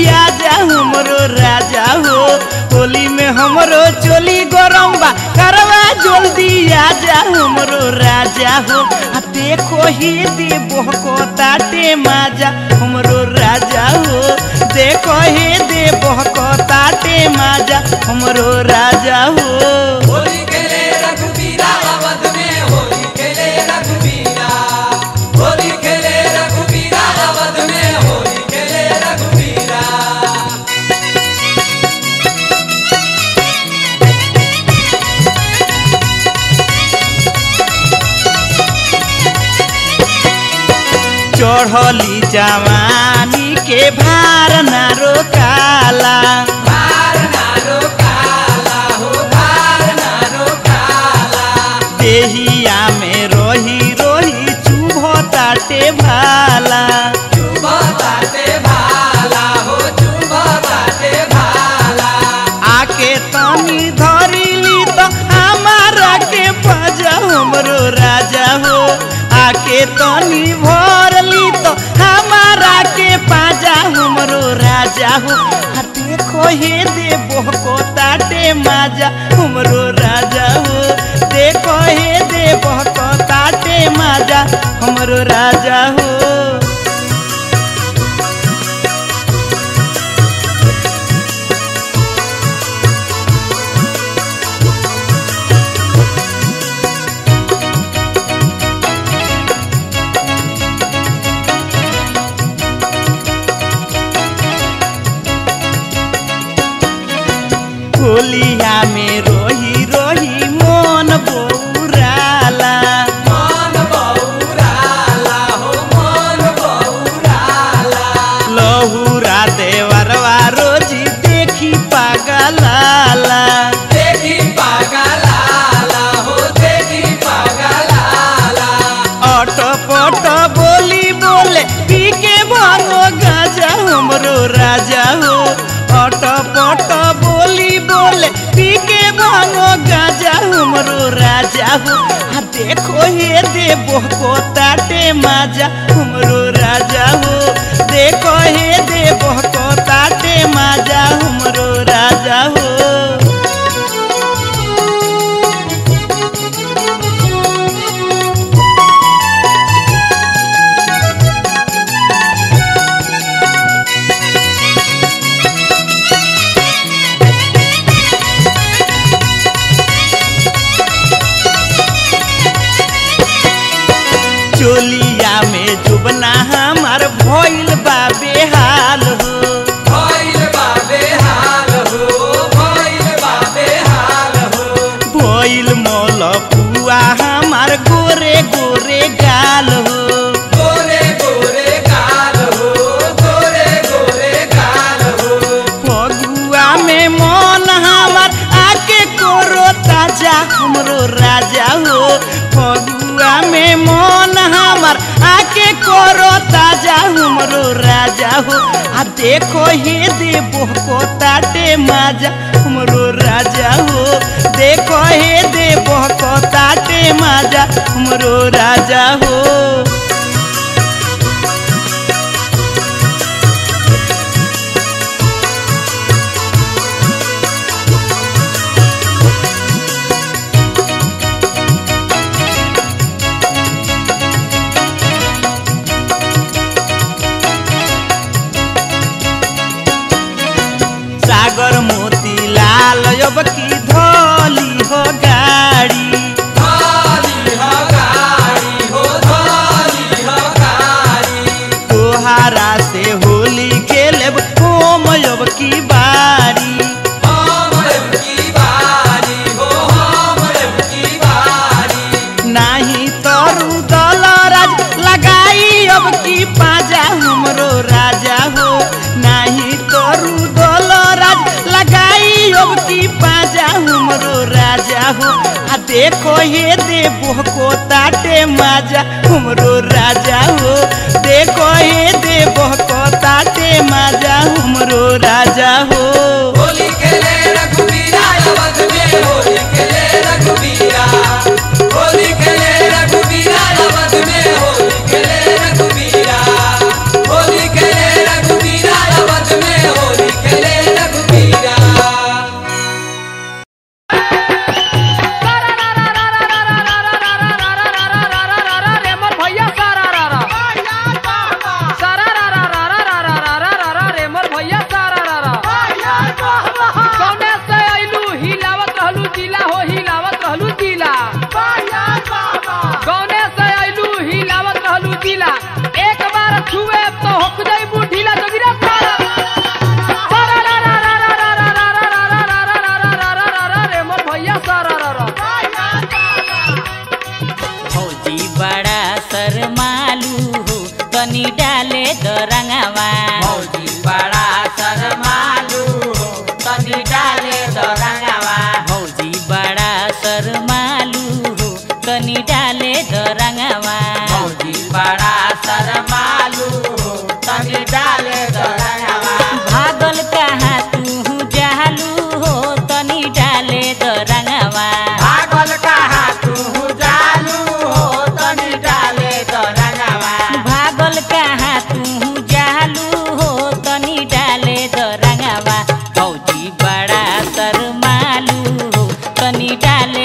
आजा हमरो राजा हो। होली में हमरो चोली गरम बा करवा जल्दी आजा हमरो राजा हो। देखो ही देबो को ताटे माजा हमरो राजा हो। देखो ही देबो को ताटे माजा हमरो राजा हो। होली खेले रघुबीरा अवध में होली खेले रघुबीरा। होली खेले रघुबीरा अवध में होली खेले रघुबीरा। चढ़ली जवानी के भार ना रोकाला। भार ना रोकाला हो भार ना रोकाला। देहिया में रोही रोही चुभ ताटे भाला। चुभ ताटे भाला हो चुभ ताटे भाला। आके तनी धरिली तो हमारा के बजा हमरो राजा हो। आके तनी भरली तो हमारा के पाजा हमरो राजा हो। देखो हे देबो को ताटे माजा हमरो राजा हो। देखो हे देबो को ताटे माजा हमरो राजा हो। होलिया में रोही रोही मन बौराला। मन बौराला हो मन बौराला। लहुरा देवरवा रोजी देखी पागलाला। देखी पागलाला हो देखी पागलाला। अटपट बोली बोले पी के भागो गाजा हमरो राजा हो। अटपट बोली बोले पी के भागो गाजा हमरो राजा हो। देखो हे देबो को ताटे माजा हमरो राजा हो। देखो हे देबो को ताटे माजा हमरो राजा हो। चोलिया में जुबना हमार भइल बा बेहाल हो। भइल बा बेहाल हो भइल बा बेहाल हो। भइल मोल पुआ हमार गोरे गोरे गाल हो। गोरे गोरे गाल हो गोरे गोरे गाल हो। फगुआ में मन हमार आके करो ताजा हमरो राजा हो। फगुआ में मन हमार आके करो ताजा हमरो राजा हो। देखो हे देबो को ताटे माजा हमरो राजा हो। देखो हे देबो को ताटे माजा हमरो राजा हो। सागर मोती लाल अब की धोली हो गाड़ी। धोली हो गाड़ी हो धोली हो गाड़ी। तोहारा से होली खेलब होम अब की बारी। हम अब की बारी हो हम अब की बारी। नाही तोरू दलराज लगाई अब की पाजा हमरो राजा हो। नाही तोरू दलराज लगाई अब की पाजा हमरो राजा हो। देखो हे देबो को ताटे माजा हमरो राजा हो। देखो हे देबो को ताटे माजा हमरो राजा हो। होली खेले रघुबीरा अवध में होली खेले रघुबीरा। होली खेले रघुबीरा अवध में होली खेले रघुबीरा। होली खेले रघुबीरा अवध में रंगवा भौजी बड़ा शर्मालू हो तनी डाले दो रंगवा भौजी बड़ा शर्मालू हो तनी डाले द रंगवा भौजी बड़ा शर्मालू हो तनी डाले दो रंगवा भागल कहाँ तू जालू हो तनी डाले द रंगवा भागल कहाँ तू जालू हो तनी डाले दो रंगवा भागल कहाँ तू जालू हो तनी डाले द रंगवा भौजी बड़ा शर्मालू हो तनी डाले